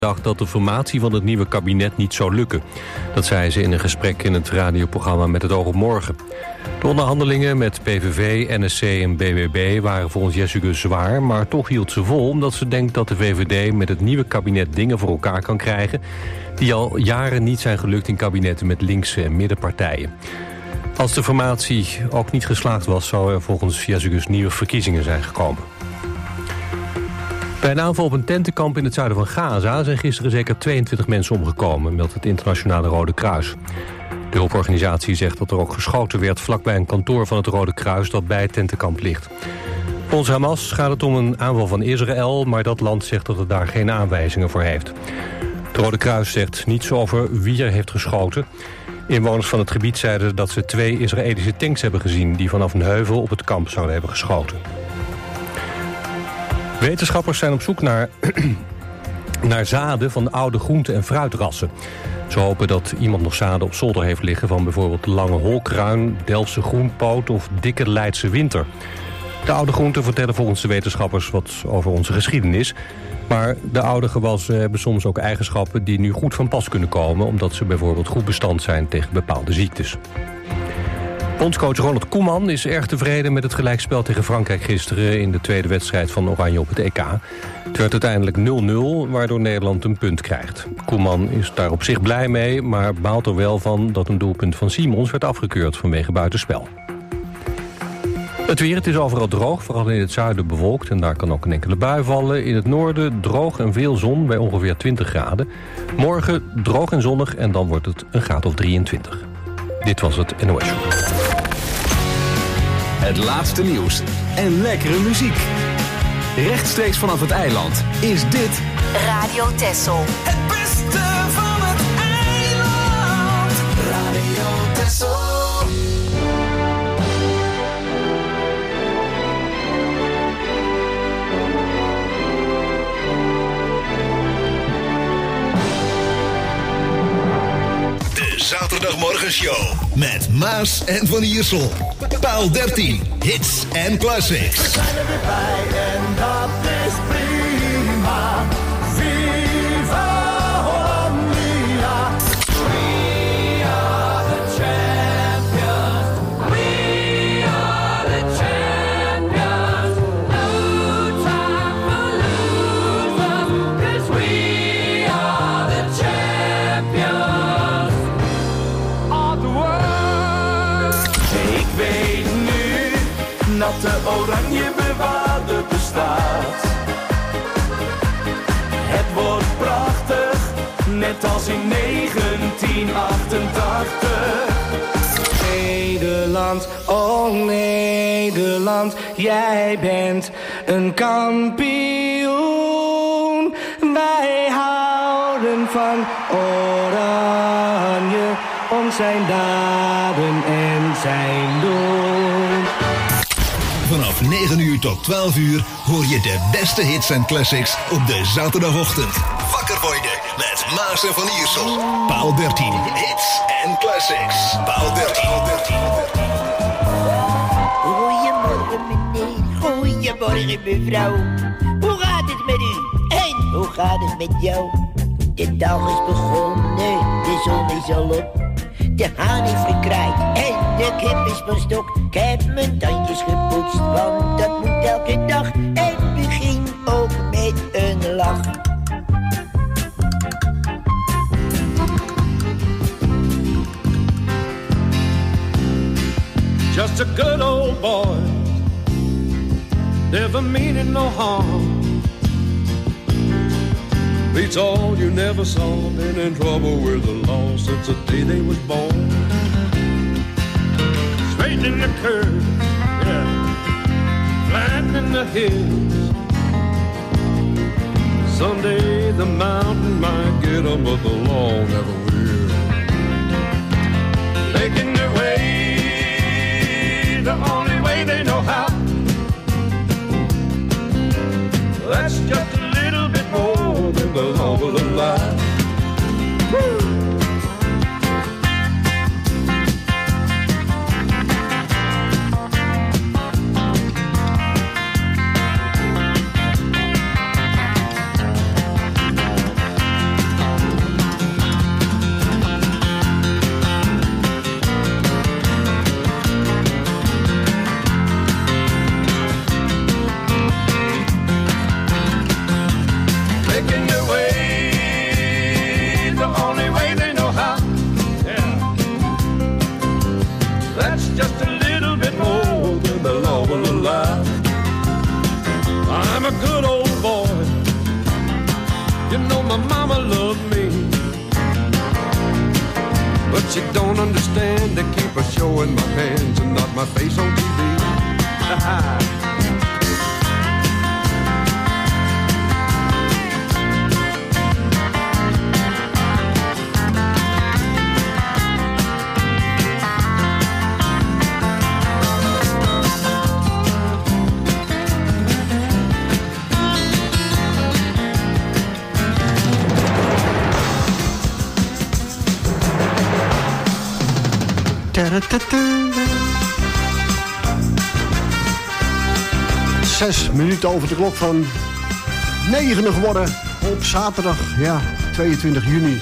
dacht dat de formatie van het nieuwe kabinet niet zou lukken. Dat zei ze in een gesprek in het radioprogramma Met het oog op morgen. De onderhandelingen met PVV, NSC en BBB waren volgens Jessicus zwaar, maar toch hield ze vol omdat ze denkt dat de VVD met het nieuwe kabinet dingen voor elkaar kan krijgen die al jaren niet zijn gelukt in kabinetten met linkse en middenpartijen. Als de formatie ook niet geslaagd was, zou er volgens Jessicus nieuwe verkiezingen zijn gekomen. Bij een aanval op een tentenkamp in het zuiden van Gaza zijn gisteren zeker 22 mensen omgekomen, meldt het Internationale Rode Kruis. De hulporganisatie zegt dat er ook geschoten werd vlakbij een kantoor van het Rode Kruis dat bij het tentenkamp ligt. Volgens Hamas gaat het om een aanval van Israël, maar dat land zegt dat het daar geen aanwijzingen voor heeft. Het Rode Kruis zegt niets over wie er heeft geschoten. Inwoners van het gebied zeiden dat ze 2 Israëlische tanks hebben gezien die vanaf een heuvel op het kamp zouden hebben geschoten. Wetenschappers zijn op zoek naar zaden van oude groente- en fruitrassen. Ze hopen dat iemand nog zaden op zolder heeft liggen van bijvoorbeeld lange holkruin, Delftse groenpoot of dikke Leidse winter. De oude groenten vertellen volgens de wetenschappers wat over onze geschiedenis. Maar de oude gewassen hebben soms ook eigenschappen die nu goed van pas kunnen komen, omdat ze bijvoorbeeld goed bestand zijn tegen bepaalde ziektes. Bondscoach Ronald Koeman is erg tevreden met het gelijkspel tegen Frankrijk gisteren in de tweede wedstrijd van Oranje op het EK. Het werd uiteindelijk 0-0, waardoor Nederland een punt krijgt. Koeman is daar op zich blij mee, maar baalt er wel van dat een doelpunt van Simons werd afgekeurd vanwege buitenspel. Het weer, het is overal droog, vooral in het zuiden bewolkt en daar kan ook een enkele bui vallen. In het noorden droog en veel zon bij ongeveer 20 graden. Morgen droog en zonnig en dan wordt het een graad of 23. Dit was het NOS Show. Het laatste nieuws en lekkere muziek. Rechtstreeks vanaf het eiland is dit Radio Texel. Het beste van het eiland. Radio Texel. Zaterdagmorgenshow met Maas en Van Iersel. Paal 13, hits en classics. We zijn er weer bij en dat is prima. Viva Hollandia. We are the champions. We are the champions. No time for losers. 'Cause we are the champions. Ik weet nu dat de oranje bewaarde bestaat. Het wordt prachtig, net als in 1988. Nederland, oh Nederland, jij bent een kampioen. Wij houden van oranje, om zijn daden en zijn doen. Vanaf 9 uur tot 12 uur hoor je de beste hits en classics op de zaterdagochtend. Wakker worden met Maas en Van Iersel. Paal 13, hits en classics. Paal 13. Goedemorgen meneer, goedemorgen mevrouw. Hoe gaat het met u? En hoe gaat het met jou? De dag is begonnen, de zon is al op. De haan is gekraaid en de kip is van stok. Ik heb mijn tandjes gepoetst, want dat moet elke dag. En begin ook met een lach. Just a good old boy, never meaning no harm. Beats all you never saw, been in trouble with the law since the day they was born. Straight in the curve, yeah, flat in the hills. Someday the mountain might get 'em, but the law never will. Making their way the only way they know how. That's just a little bit more than the law will allow. Woo! my mama loved me. But she don't understand, they keep her showing my hands and not my face on TV. Zes minuten over de klok van 9 geworden op zaterdag, 22 juni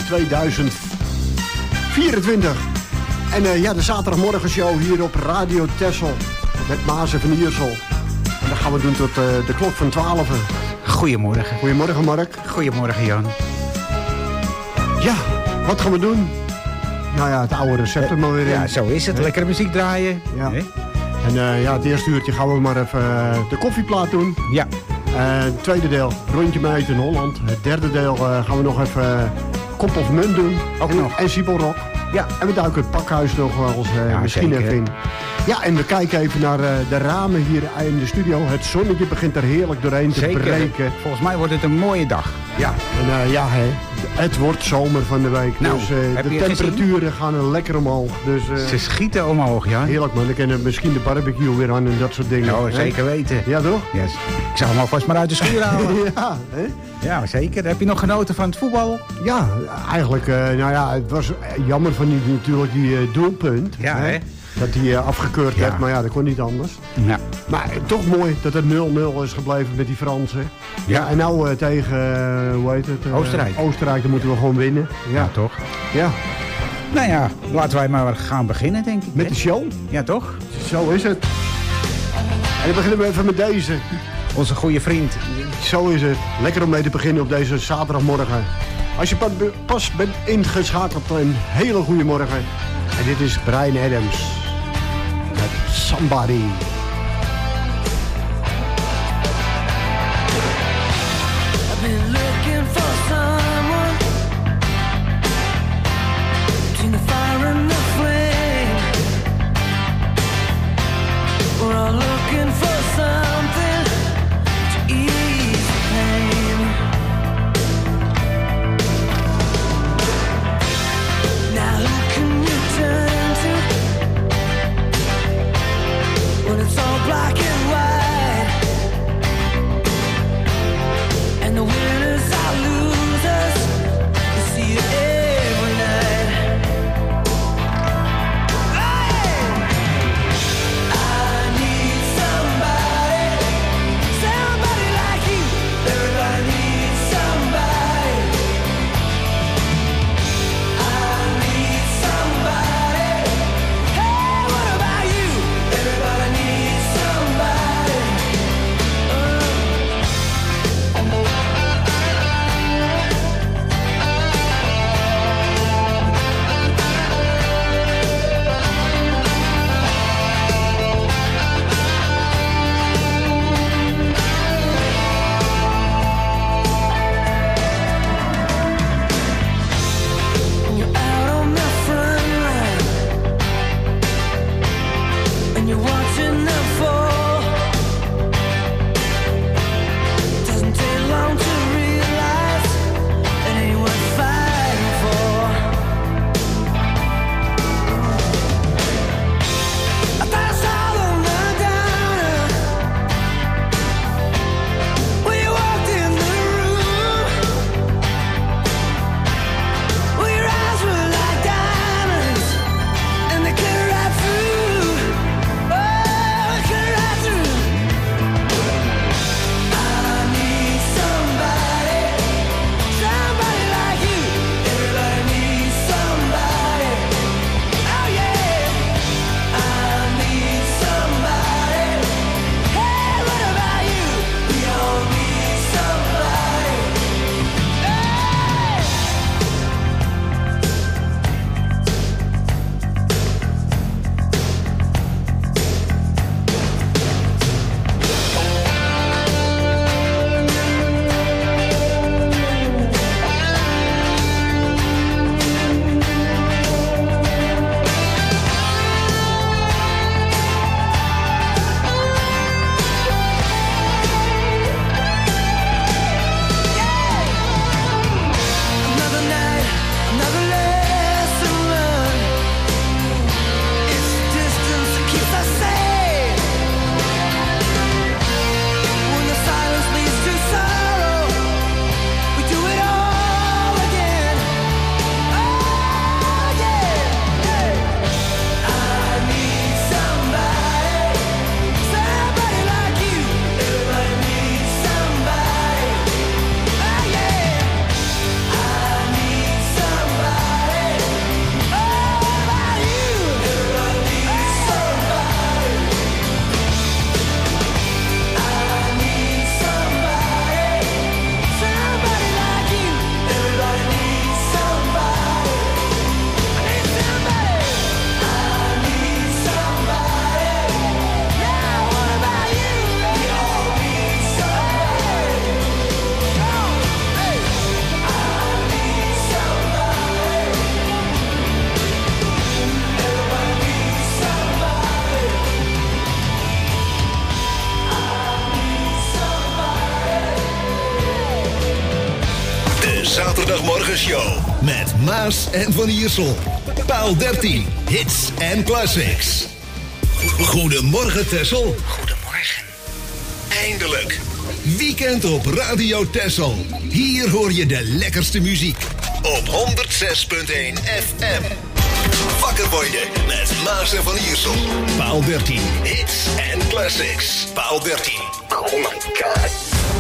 2024. En de zaterdagmorgenshow hier op Radio Texel met Maas en Van Iersel. En dat gaan we doen tot de klok van 12. Goedemorgen. Goedemorgen, Mark. Goedemorgen, Jan. Ja, wat gaan we doen? Nou ja, het oude recept er maar weer in. Ja, zo is het. Lekkere muziek draaien. Ja. En het eerste uurtje gaan we maar even de koffieplaat doen. Ja. Het tweede deel, rondje mee in Holland. Het derde deel gaan we nog even Kop of Munt doen. Ook nog. En Siebelrock. Ja. En we duiken het pakhuis nog wel eens misschien even in. Ja, en we kijken even naar de ramen hier in de studio. Het zonnetje begint er heerlijk doorheen te breken. Volgens mij wordt het een mooie dag. Ja, en het wordt zomer van de week. Nou, dus de temperaturen gaan er lekker omhoog. Dus, ze schieten omhoog, ja. Heerlijk man, ik ken misschien de barbecue weer aan en dat soort dingen. Nou, zeker weten. Ja, toch? Yes. Ik zou hem alvast maar uit de schuur halen. Ja, hè? Ja, zeker. Heb je nog genoten van het voetbal? Ja, eigenlijk, het was jammer van die doelpunt. Ja, hè? Dat die afgekeurd werd, maar ja, dat kon niet anders. Ja. Maar toch mooi dat het 0-0 is gebleven met die Fransen. Ja. En nou tegen, hoe heet het? Oostenrijk. Oostenrijk, dan moeten we gewoon winnen. Ja, toch? Ja. Nou ja, laten wij maar gaan beginnen, denk ik. Met de show? Ja, toch? Zo is het. En dan beginnen we even met deze. Onze goede vriend. Zo is het. Lekker om mee te beginnen op deze zaterdagmorgen. Als je pas bent ingeschakeld, een hele goede morgen. En dit is Bryan Adams. Met Somebody. I've been looking for someone between the fire and the flame. We're all looking for something to ease the pain. Now who can you turn to when it's Zaterdagmorgenshow met Maas en Van Iersel. Paal 13, hits en classics. Goedemorgen Texel. Goedemorgen. Eindelijk. Weekend op Radio Texel. Hier hoor je de lekkerste muziek. Op 106.1 FM. Wakker worden met Maas en Van Iersel. Paal 13, hits en classics. Paal 13. Oh my god.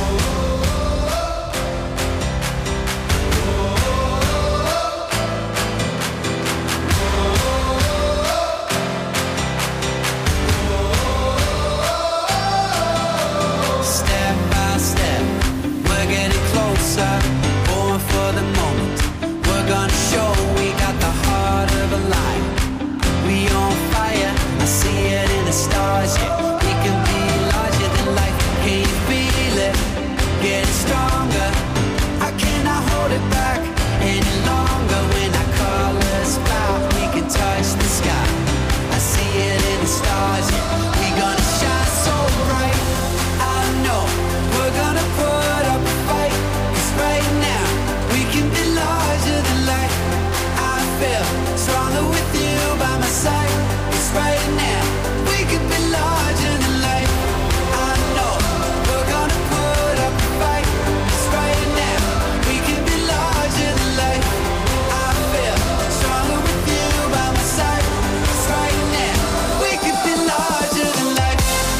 Born for the moment, we're gonna show we got the heart of a lion. We on fire, I see it in the stars, yeah. We can be larger than life, can you feel it? Getting stronger, I cannot hold it back any longer. When our colors fly, we can touch the sky. I see it in the stars, yeah. We gonna shine so bright, I know we're gonna put up a fight. Right now, we can be larger than life. I feel stronger with you by my side. It's right now, we can be larger than life. I know we're gonna put up a fight. It's right now, we can be larger than life. I feel stronger with you by my side. It's right now, we can be larger than life.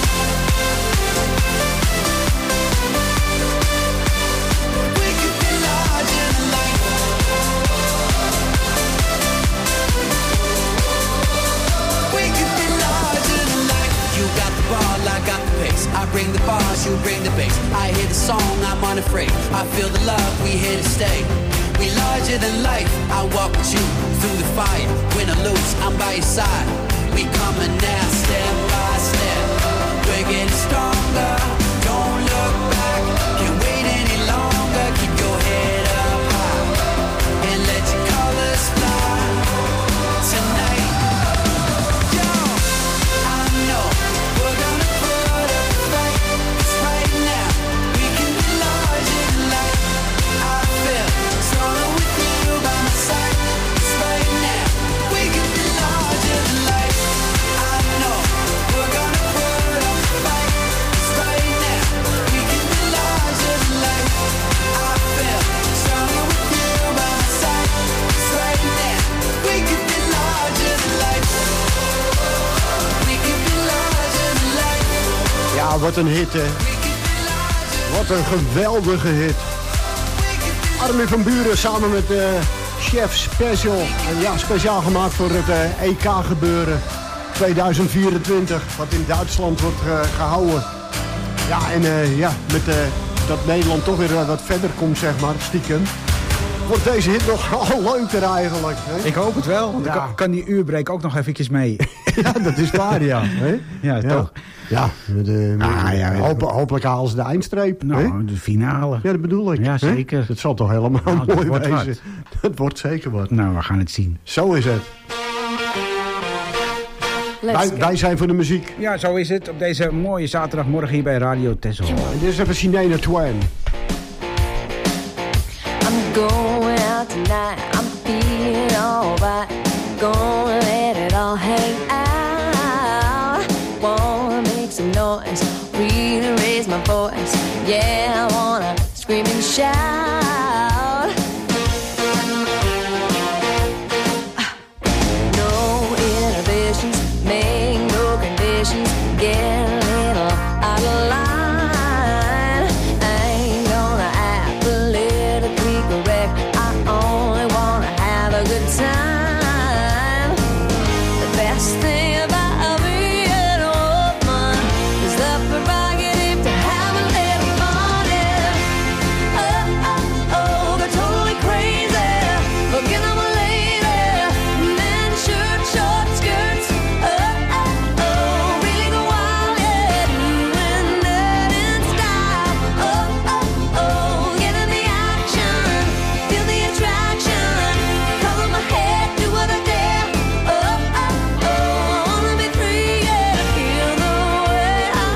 I got the pace. I bring the bars, you bring the bass. I hear the song, I'm unafraid. I feel the love, we here to stay. We larger than life. I walk with you through the fire. Win or lose, I'm by your side. We coming now, step by step. We're getting stronger. Don't look back. Can't wait any longer. Keep your head up high and let your colors fly tonight. Yo, I know. Ja, wat een hit, hè. Wat een geweldige hit. Armin van Buuren samen met Chef Special. En ja, speciaal gemaakt voor het EK-gebeuren 2024. Wat in Duitsland wordt gehouden. Ja, en met dat Nederland toch weer wat verder komt, zeg maar, stiekem. Wordt deze hit nog al leuker eigenlijk. Hè? Ik hoop het wel, want ik kan die uurbreak ook nog eventjes mee. Ja, dat is waar, ja. Hè? Ja, toch? Ja, hopelijk halen ze de eindstreep. Nou, hè? de finale. Ja, dat bedoel ik. Ja, zeker. Het zal toch helemaal mooi wezen. Wat. Het wordt zeker wat. Nou, we gaan het zien. Zo is het. Wij zijn voor de muziek. Ja, zo is het. Op deze mooie zaterdagmorgen hier bij Radio Texel. En dit is even Sinena Twain. I'm going out tonight, I'm feeling alright. Gonna let it all hang out. Wanna make some noise, really raise my voice. Yeah, I wanna scream and shout. No inhibitions, make no conditions. Get a little out of line. I ain't gonna act politically correct. I only wanna have a good time. The best thing about being a woman is the prerogative to have a little fun. Yeah. Oh, oh, oh, they're totally crazy. Looking at my lady. Men, shirt, short skirts. Oh, oh, oh, really go wild, yeah. Doing that in style. Oh, oh, oh, get in the action. Feel the attraction. Color my head, do what I dare. Oh, oh, oh, I wanna be free, yeah. Feel the way I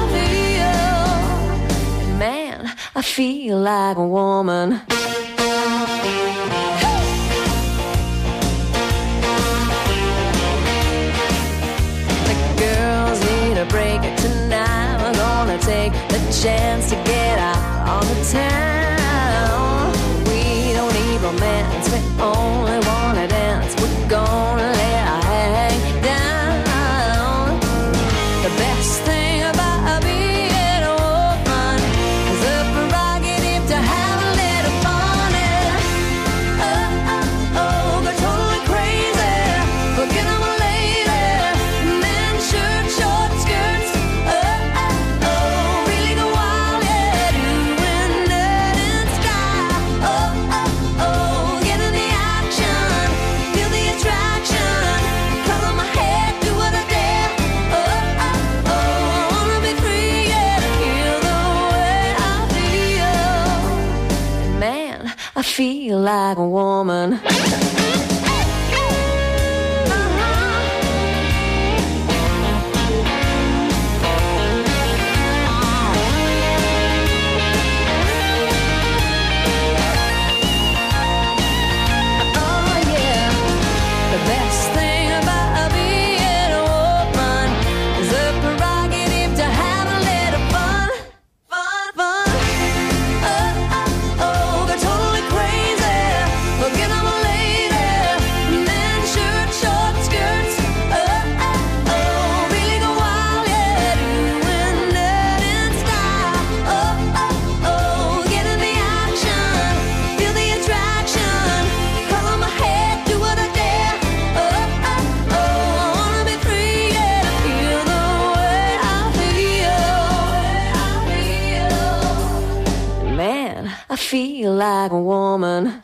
feel. Man, I feel like a woman. Hey! like a woman. I feel like a woman.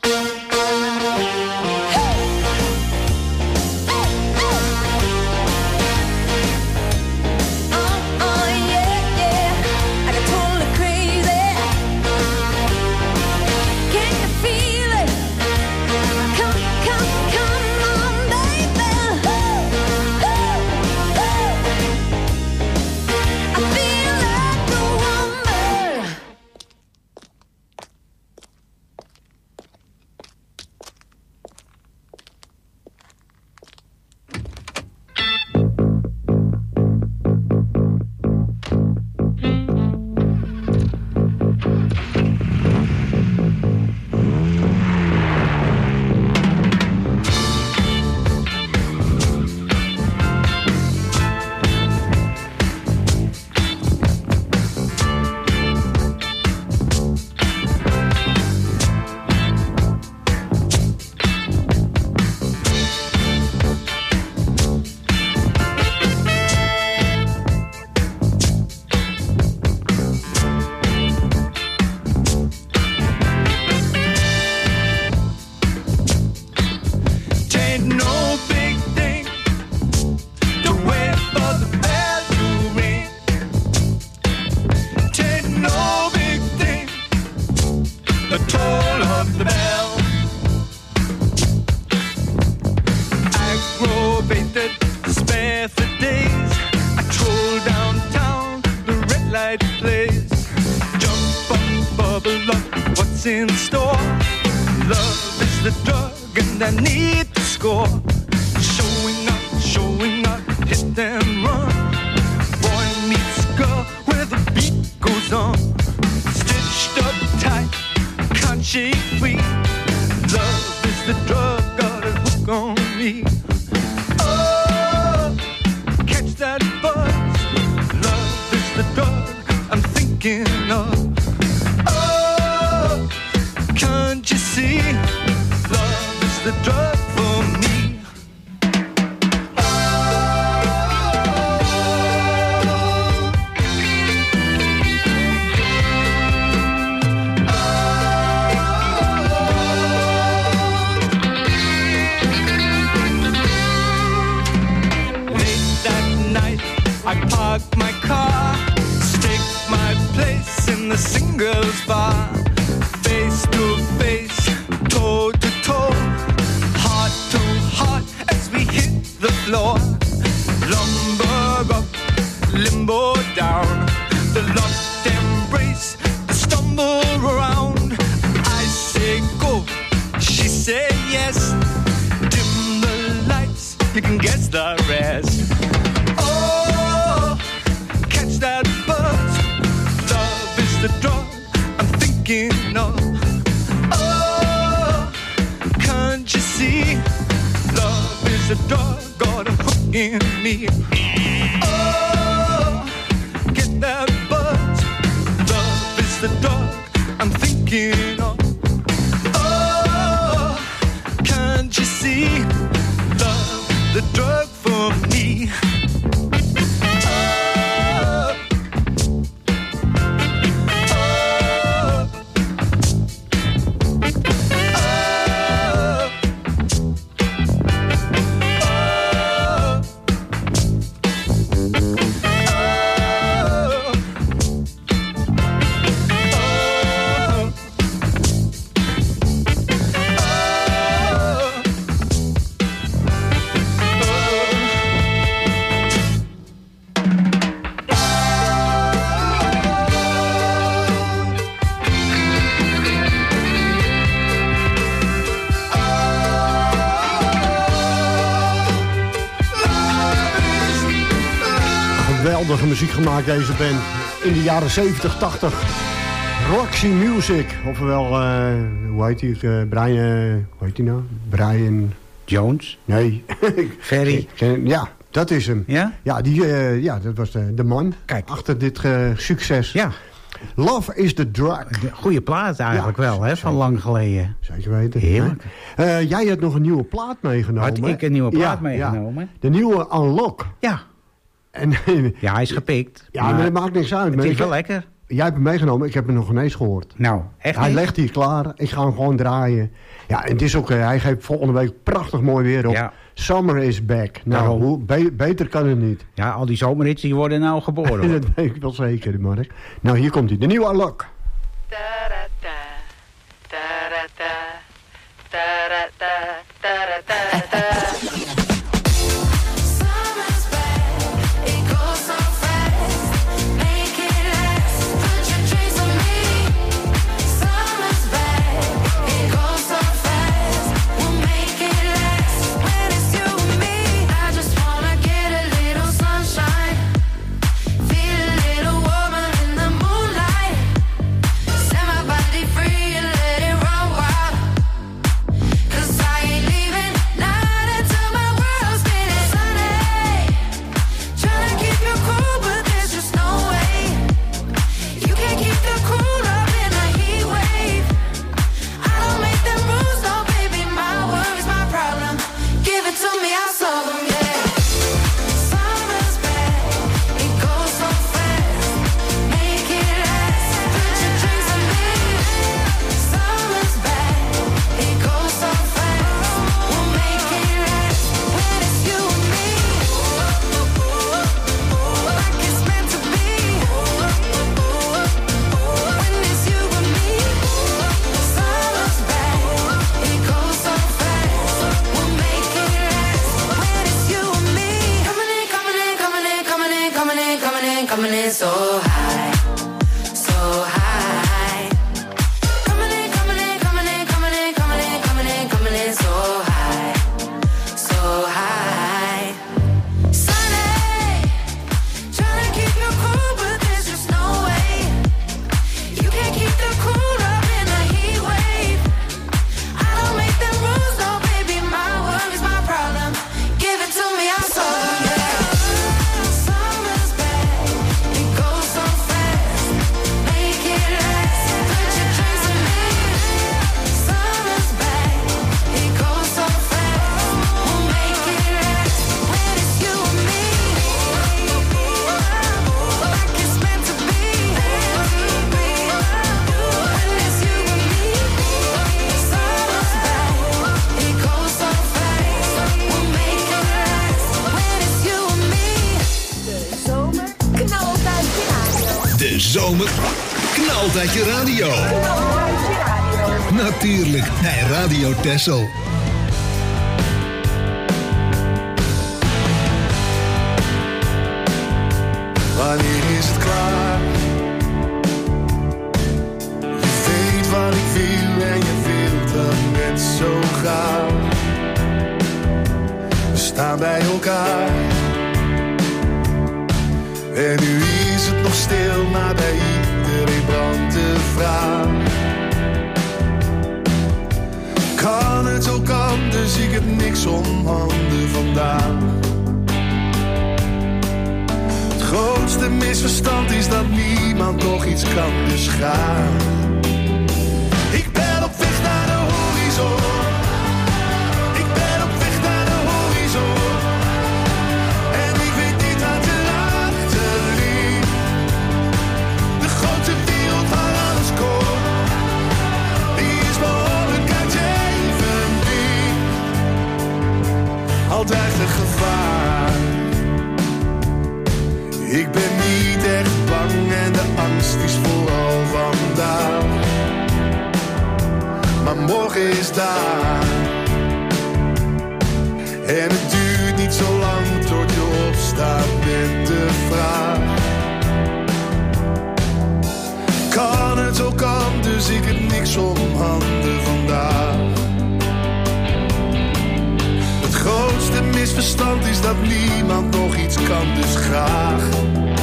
geweldige muziek gemaakt, deze band. In de jaren 70, 80. Roxy Music. Ofwel, hoe heet hij? Brian, hoe heet hij nou? Brian... Jones? Nee. Ferry? Ja, dat is hem. Ja? Ja, dat was de man. Kijk. Achter dit succes. Ja. Love is the drug. Goeie plaat eigenlijk wel, hè? Van lang geleden. Zeker weten. Heerlijk. Jij had nog een nieuwe plaat meegenomen. Had ik een nieuwe plaat meegenomen? Ja. De nieuwe Unlock. Ja. En, ja, hij is gepikt. Ja, maar dat maakt niks uit. Het is wel lekker. Jij hebt hem meegenomen, ik heb hem nog ineens gehoord. Nou, echt Hij niet? legt hier klaar, ik ga hem gewoon draaien. Ja, en het is ook, hij geeft volgende week prachtig mooi weer op. Ja. Summer is back. Nou, beter kan het niet. Ja, al die zomerhits die worden nou geboren. Dat weet ik wel zeker, Mark. Nou, hier komt hij, de nieuwe Unlock. Zomer knalt uit je radio. Natuurlijk, bij Radio Texel. Wanneer is het klaar? Je weet wat ik wil en je wilt dat net zo graag. We staan bij elkaar. En nu is het nog stil, maar bij iedereen brandt de vraag. Kan het ook anders, ik heb niks om handen vandaag. Het grootste misverstand is dat niemand nog iets kan, dus ga. Ik ben op weg naar de horizon. Ik ben op weg naar de horizon. En ik weet niet wat er achter ligt. De grote wereld waar alles komt, die is behoorlijk uit even dicht. Altijd een gevaar. Ik ben niet echt bang en de angst is vooral vandaag. Maar morgen is daar. En het duurt niet zo lang tot je opstaat met de vraag. Kan het ook anders, ik heb niks om handen vandaag. Het grootste misverstand is dat niemand nog iets kan, dus graag.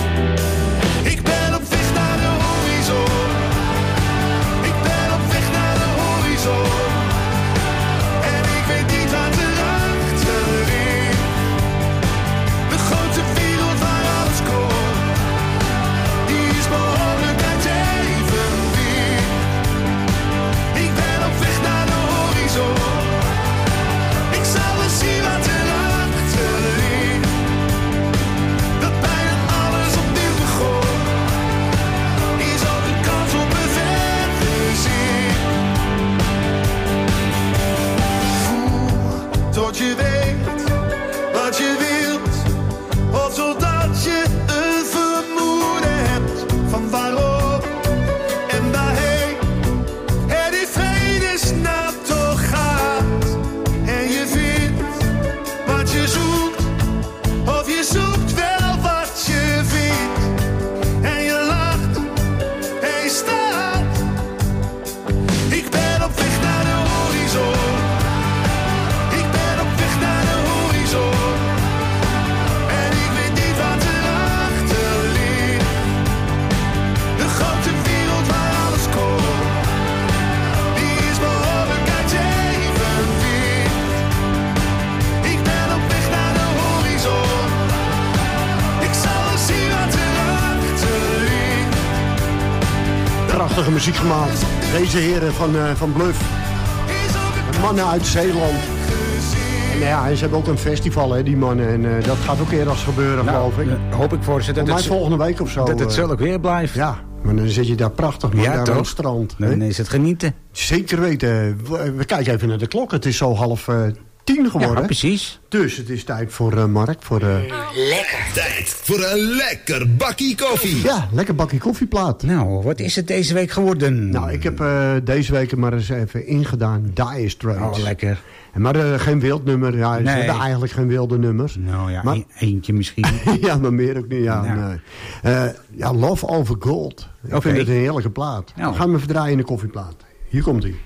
zodat je weet wat je wilt. Of zodat je een vermoeden hebt van waarom en waarheen. En in vredesnaam toch gaat. En je vindt wat je zoekt. Of je zoekt wel wat je vindt. En je lacht en je staat. Ik ben op weg naar de horizon. Ik ben op weg naar de horizon. En ik weet niet wat erachter ligt. De grote wereld waar alles komt. Die is behoorlijk uit evenwicht. Ik ben op weg naar de horizon. Ik zal eens zien wat erachter ligt. Prachtige muziek gemaakt. Deze heren van Bluff. Mannen uit Zeeland. En ja, ze hebben ook een festival, hè, die mannen. En dat gaat ook eerder gebeuren, geloof ik. Hoop ik voor ze dat het volgende week of zo. Dat het zulk weer blijft. Ja, maar dan zit je daar prachtig, man, daar aan het strand. Dan is het genieten. Zeker weten. We kijken even naar de klok. Het is zo 9:30 geworden. Ja, precies. Dus het is tijd voor Mark. Lekker. Tijd voor een lekker bakkie koffie. Ja, lekker bakkie koffieplaat. Nou, wat is het deze week geworden? Nou, ik heb deze week maar eens even ingedaan. Dire Straits. Oh, lekker. Maar geen wild nummer. Ja, ze hebben eigenlijk geen wilde nummers. Nou ja, maar, eentje misschien. Ja, maar meer ook niet. Ja, nee. Love Over Gold. Ik vind het een heerlijke plaat. Nou. Gaan we verdraaien in de koffieplaat. Hier komt hij.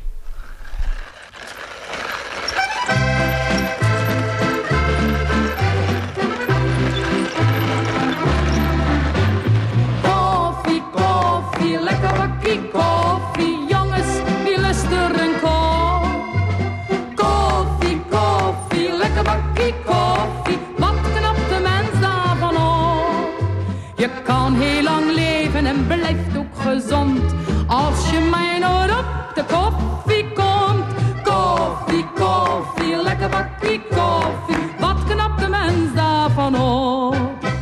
Koffie, koffie, lekker bakkie koffie. Jongens, wie lust er een kop? Koffie, koffie, lekker bakkie koffie. Wat knapt de mens daarvan op? Je kan heel lang leven en blijft ook gezond. Als je mij nooit op de koffie komt. Koffie, koffie, lekker bakkie koffie. Wat knapt de mens daarvan op?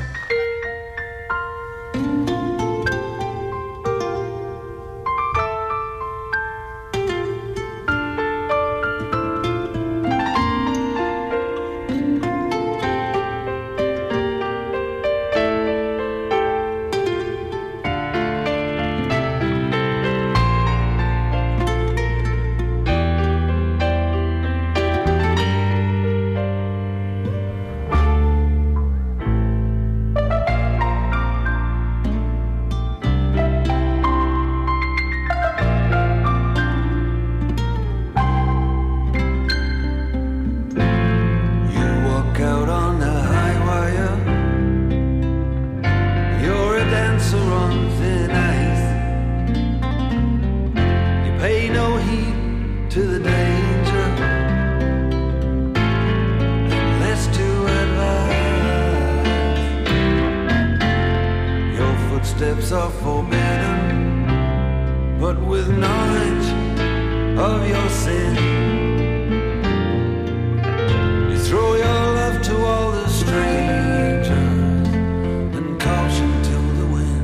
Steps are forbidden, but with knowledge of your sin, you throw your love to all the strangers and caution to the wind.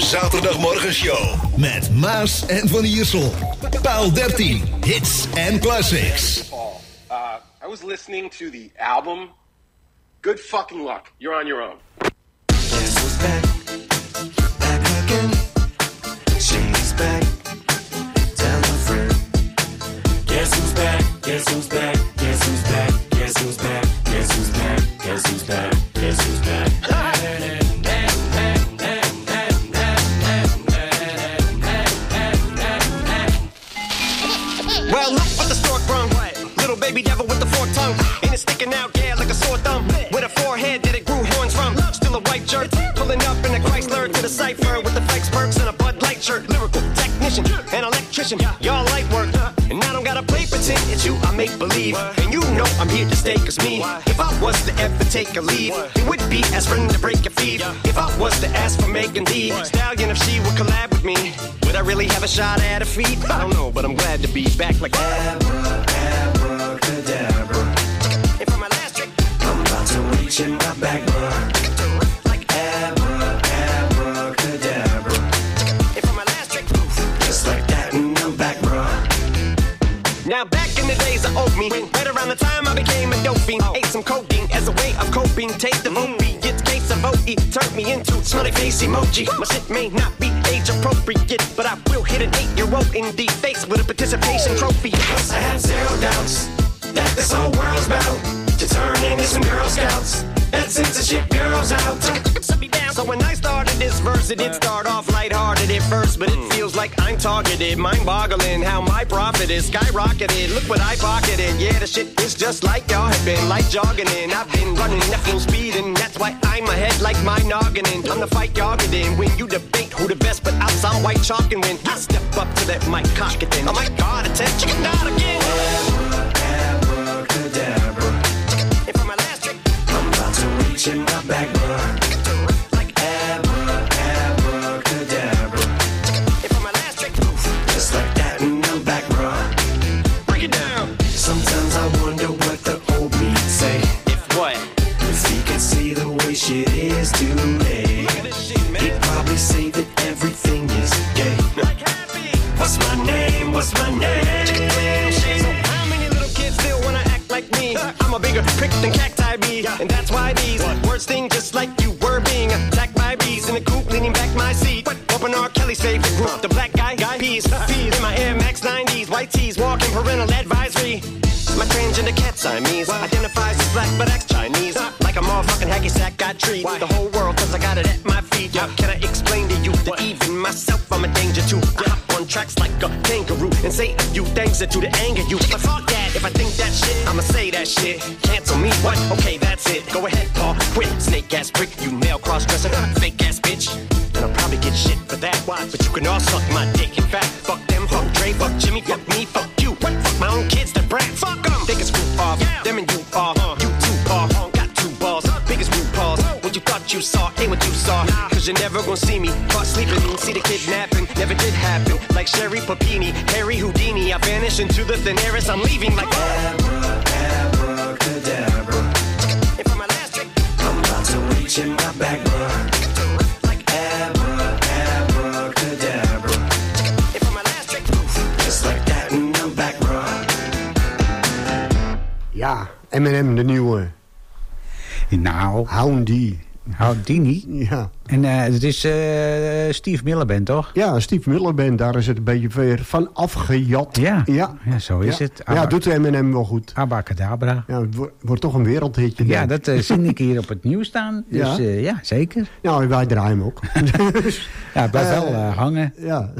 zaterdagmorgenshow met Maas en Van Iersel. Paal 13, hits and classics. I was listening to the album. Good fucking luck. You're on your own. Guess who's back? Back again. She's back. Tell a friend. Guess who's back? Guess who's back? Guess who's back? Guess who's back? Guess who's back? Guess who's back? Guess who's back? Well, look what the stork brung. Little baby devil with the forked tongue. Ain't it sticking out, yeah, like a sore thumb. With a forehead that it grew horns from. Still a white jerk, pulling up in a Chrysler to the cipher with the flex perks and a Bud Light shirt. Lyrical technician, an electrician, y'all light work. And I don't gotta play pretend, it's you I make believe. And you know I'm here to stay, cause me, if I was to ever take a leave, it would be as friend to break your feet. If I was to ask for Megan Thee Stallion, if she would collab with me, would I really have a shot at her feet? I don't know, but I'm glad to be back like abracadabra. And for my last trick, I'm about to reach in my back, bruh. Like abracadabra. And for my last trick, just like that, and I'm back, bruh. Now back in the days I owed me, right around the time I became a dope fiend. Ate some codeine as a way of coping. Take the movie, it's case of OE, turned me into smiley face emoji. My shit may not be age appropriate, but I will hit an 8-year-old in the face with a participation trophy. Cause I have zero doubts that this whole world's about to turn into some Girl Scouts and censorship girls out. So when I started this verse, it did start off lighthearted at first, but it feels like I'm targeted, mind-boggling how my profit is skyrocketed. Look what I pocketed, yeah, the shit is just like y'all have been, like jogging in. I've been running at full speed, and that's why I'm ahead like my noggin. I'm the fight y'all get in when you debate who the best, but I'll sound white chalk and win. I step up to that mic, cock it then. Oh my God, attention, chicken out again. Abracadabra. And for my last trick, I'm about to reach in my back, bruh. Like abracadabra. And for my last trick, just like that, and I'm back, bruh. Break it down. Sometimes I wonder what the old me say. If what? If he could see the way shit is today, he'd probably say that everything is gay. What's my name? What's my name? So how many little kids still wanna act like me? I'm a bigger prick than cacti bee, and that's why these words sting just like you were being attacked by bees in the coop, leaning back my seat. Open R. Kelly's favorite group, the black guy, peas in my Air Max 90s, white tees, walking parental advisory. My transgender cat Siamese identifies as black but acts Chinese. Like a motherfucking hacky sack, I treat the whole world cause I got it at my feet. How can I explain to you that even myself I'm a danger to? I hop on tracks like a kangaroo and say a few things that do to anger you. But fuck that, if I think that shit, I'ma say that shit. Cancel me, what? Okay, that's it. Go ahead, Paul, quit. Snake ass prick, you male cross-dresser, fake ass bitch. And I'll probably get shit for that. Why? But you can all suck my dick. In fact, fuck them, fuck Dre, fuck Jimmy, fuck me, fuck you. What? Fuck my own kids, the brat. Fuck them. They can screw off. Them and you are. You too, Paul. Got two balls. Biggest root balls. What you thought you saw ain't what you saw. Cause you're never gonna see me caught sleeping. See the kidnapping. Never did happen. Like Sherry Papini, Harry Houdini. I vanish into the thin air as I'm leaving like abracadabra. And for my last trick, I'm about to reach in my back, bruh. Like abracadabra. And for my last trick, just like that, and I'm back, bruh. Ja, Eminem, de nieuwe. Nou. Houdini. Ja. En het is Steve Miller Band, toch? Ja, Steve Miller Band, daar is het een beetje weer van afgejat. Ja, zo is het. Ja, doet de Eminem wel goed. Abacadabra. Ja, het wordt toch een wereldhitje. Ja, dat zie ik hier op het nieuws staan. Dus ja, zeker. Ja, wij draaien hem ook. Ja, het blijft wel hangen.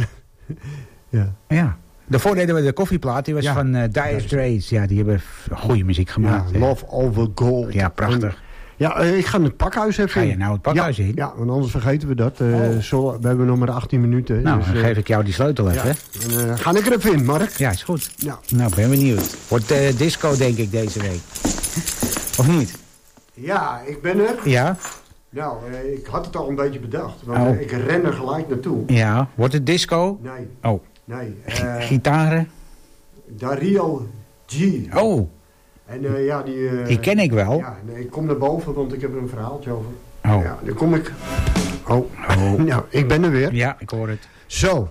Ja. Daarvoor deden we de koffieplaat, die was van Dire Straits. Ja, die hebben goede muziek gemaakt. Ja, Love Over Gold. Ja, prachtig. Ja, ik ga het pakhuis even in. Ga je nou het pakhuis in? Ja, want anders vergeten we dat. We hebben nog maar 18 minuten. Nou, dus, dan geef ik jou die sleutel even. Ja. Dan ga ik er even in, Mark. Ja, is goed. Ja. Nou, ben benieuwd. Wordt disco, denk ik, deze week. Of niet? Ja, ik ben er. Ja? Nou, ik had het al een beetje bedacht. Want ik ren er gelijk naartoe. Ja, wordt het disco? Nee. Oh. Nee. Gitaren? Dario G. Oh. En die ken ik wel. Ja, nee, ik kom naar boven, want ik heb er een verhaaltje over. Oh. Ja, dan kom ik... Nou, ik ben er weer. Ja, ik hoor het. Zo.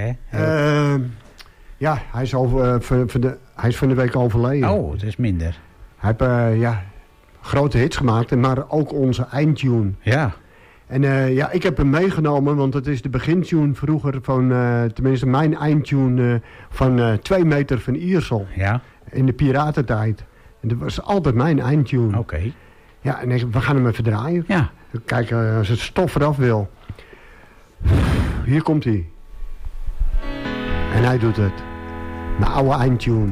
Ja, hij is, hij is van de week overleden. Oh, dat is minder. Hij heeft grote hits gemaakt, maar ook onze eindtune. Ja. En ik heb hem meegenomen, want het is de begintune vroeger van, tenminste mijn eindtune van 2 meter van Iersel. Ja. In de piratentijd. En dat was altijd mijn eindtune. Oké. Ja, en we gaan hem even draaien. Ja. Kijken als het stof eraf wil. Hier komt hij. En hij doet het. Mijn oude eindtune.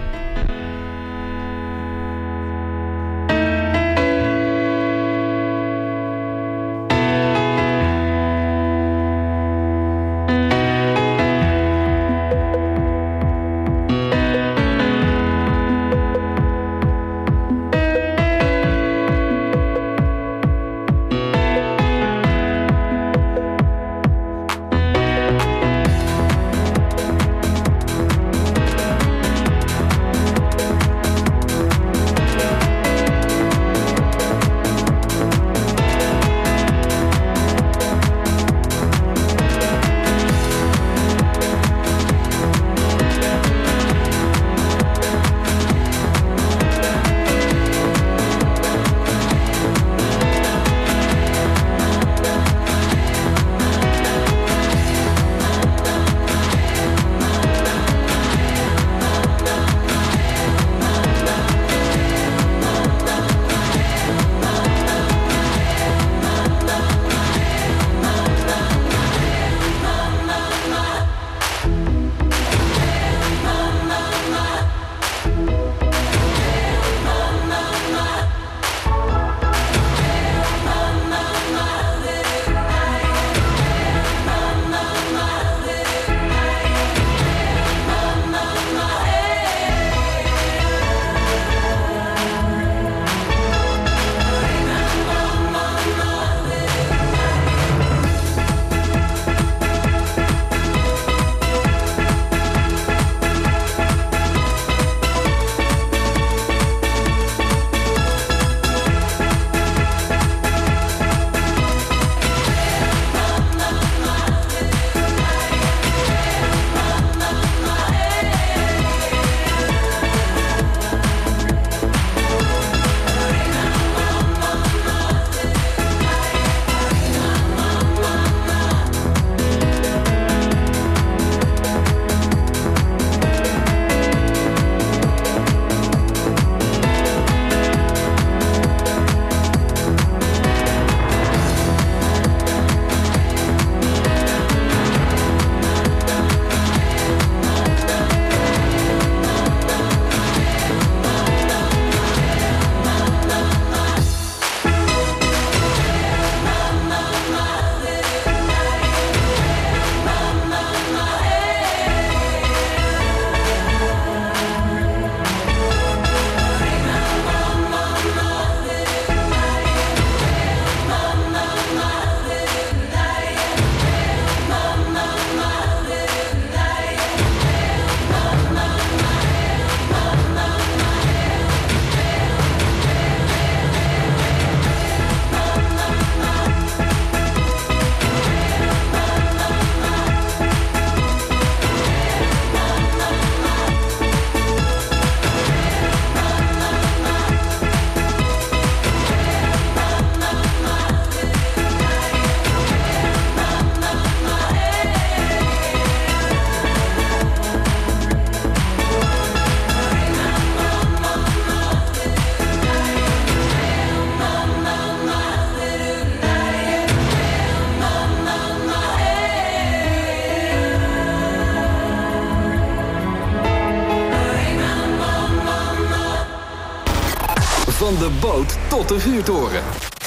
Van de boot tot de vuurtoren.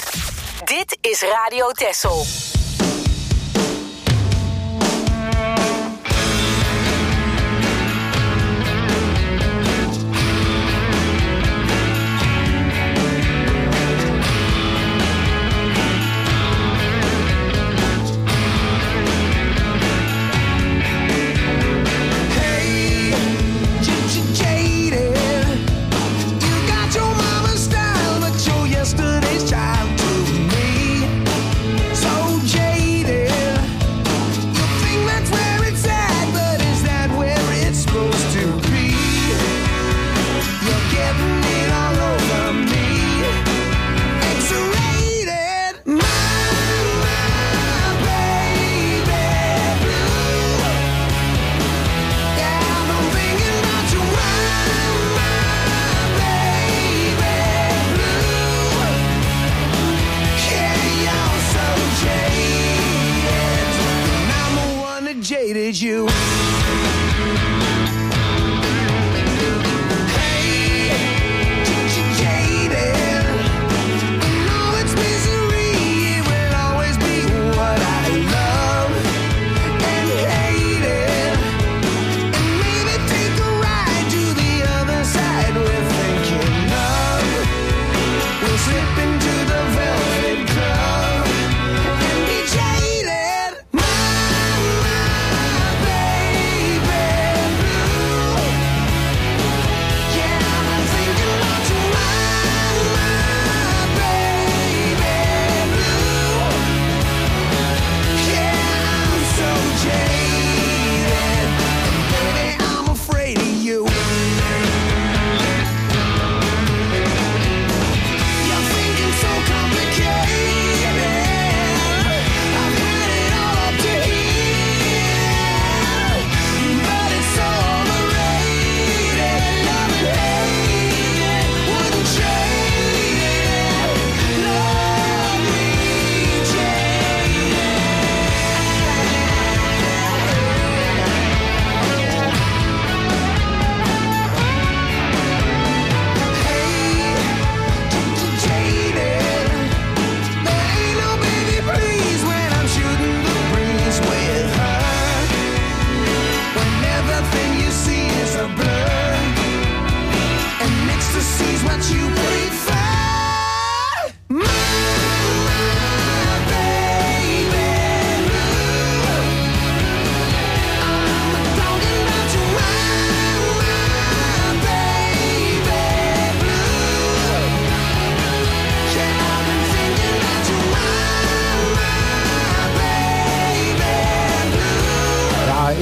Dit is Radio Texel. Yesterday's child to me. So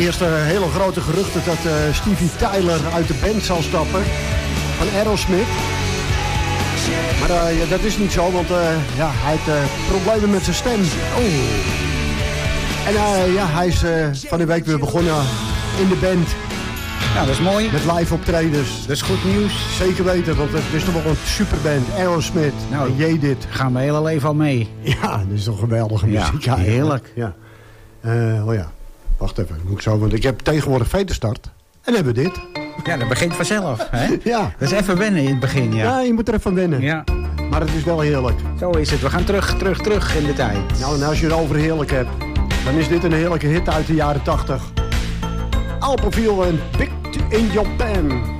eerste hele grote geruchten dat Stevie Tyler uit de band zal stappen van Aerosmith. Maar ja, dat is niet zo, want ja, hij heeft problemen met zijn stem. Oh. En ja, hij is van de week weer begonnen in de band. Ja, dat is mooi. Met live optredens. Dat is goed nieuws. Zeker weten, want het is toch wel een superband. Aerosmith, nou, Jedit. Gaan we hele leven al mee. Ja, dat is toch geweldige muziek. Ja, heerlijk. Ja. Oh ja, wacht even. Moet ik zo, want ik heb tegenwoordig Veterstart. En hebben we dit. Ja, dat begint vanzelf. Hè? Ja. Dat is even wennen in het begin, ja. Ja, je moet er even wennen. Ja. Maar het is wel heerlijk. Zo is het. We gaan terug in de tijd. Nou, en als je het over heerlijk hebt, dan is dit een heerlijke hit uit de jaren 80. Alphaville en Big in Japan.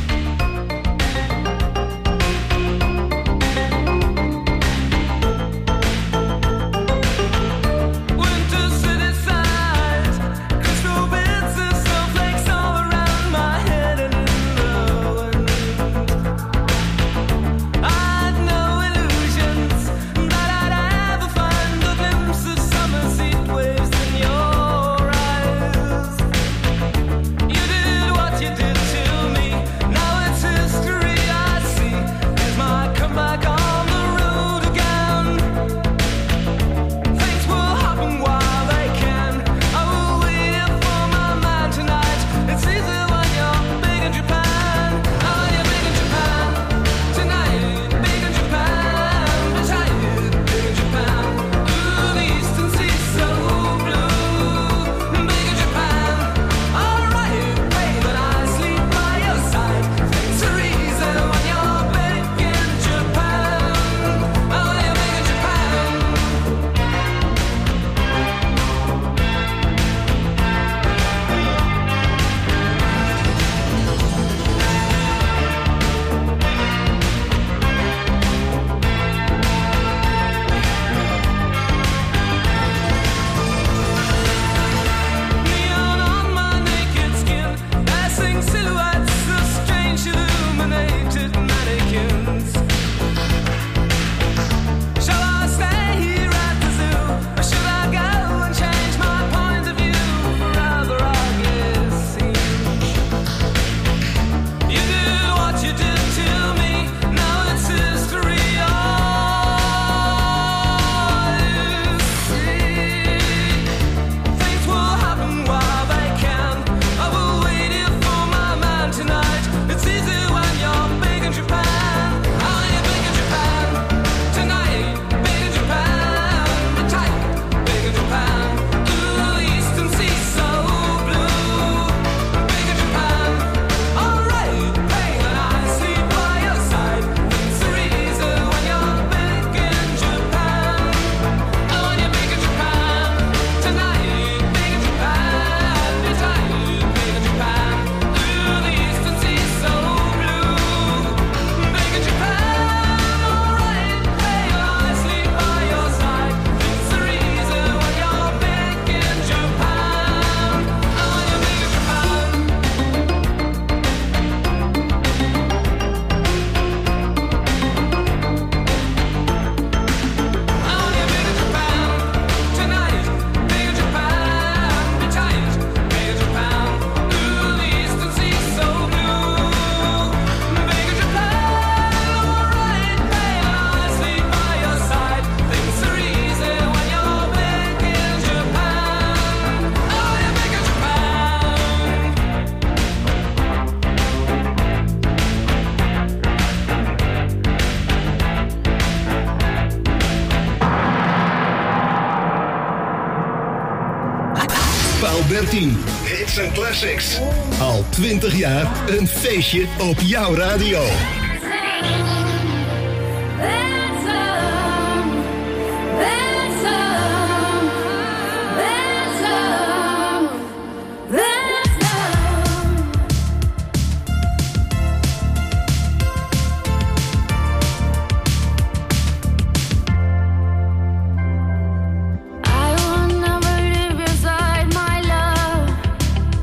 Paal 13. Hits and Classics. Al 20 jaar een feestje op jouw radio.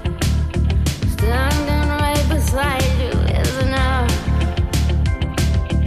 Standing right beside you is enough.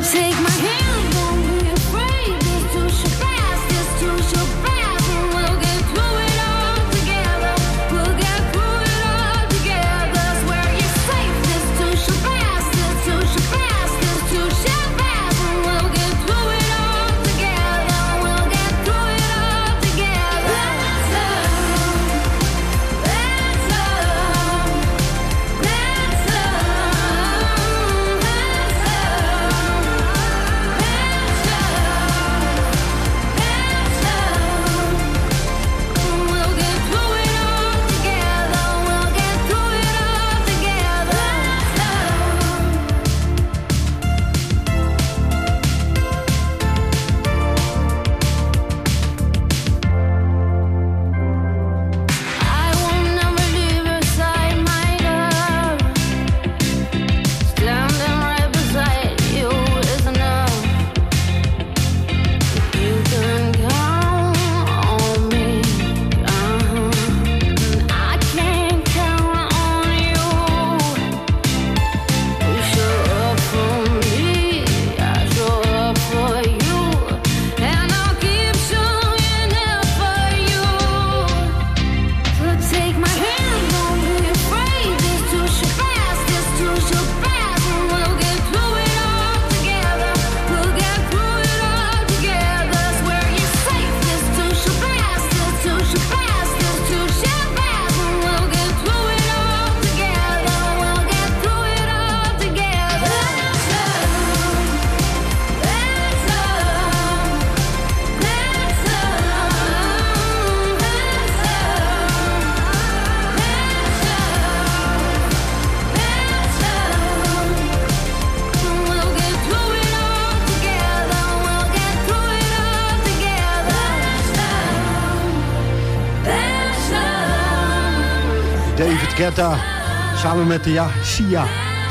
David Guetta, samen met Sia.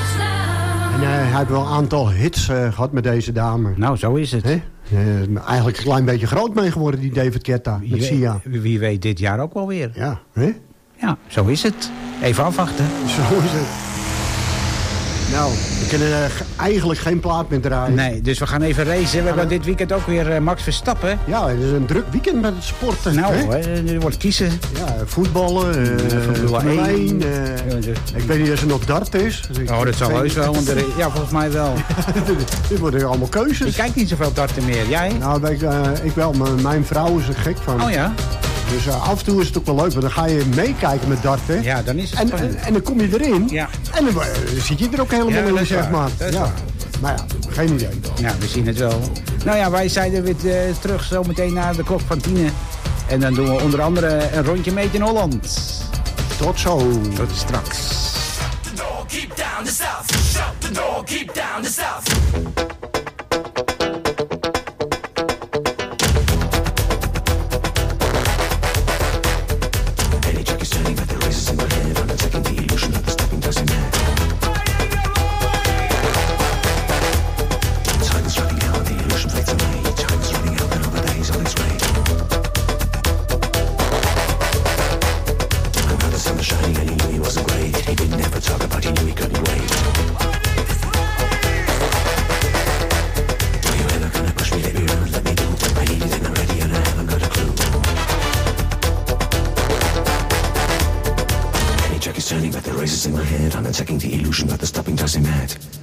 En hij heeft wel een aantal hits gehad met deze dame. Nou, zo is het. Eigenlijk een klein beetje groot mee geworden, die David Guetta, met Sia. Wie weet dit jaar ook wel weer. Ja, ja, zo is het. Even afwachten. Zo is het. Nou, we kunnen eigenlijk geen plaat meer draaien. Nee, dus we gaan even racen. We hebben dit weekend ook weer Max Verstappen. Ja, het is een druk weekend met het sporten. Nou, er wordt kiezen. Ja, voetballen, Formule 1. Ik weet niet of er nog dart is. Dus dat zal heus wel. Want ja, volgens mij wel. Dit worden allemaal keuzes. Ik kijk niet zoveel darten meer. Jij? Nou, ik wel. Mijn vrouw is er gek van. Oh ja? Dus af en toe is het ook wel leuk, want dan ga je meekijken met darten. Ja, dan is het en dan kom je erin. Ja. En dan zit je er ook helemaal in, zeg maar. Ja. Maar ja, geen idee. Ja, we zien het wel. Nou ja, wij zijn er weer terug zo meteen naar de klok van 10. En dan doen we onder andere een rondje mee in Holland. Tot zo. Tot straks. No, keep down the south. No, keep down the south. Turning, but the race is in my head. I'm attacking the illusion, but the stopping doesn't matter.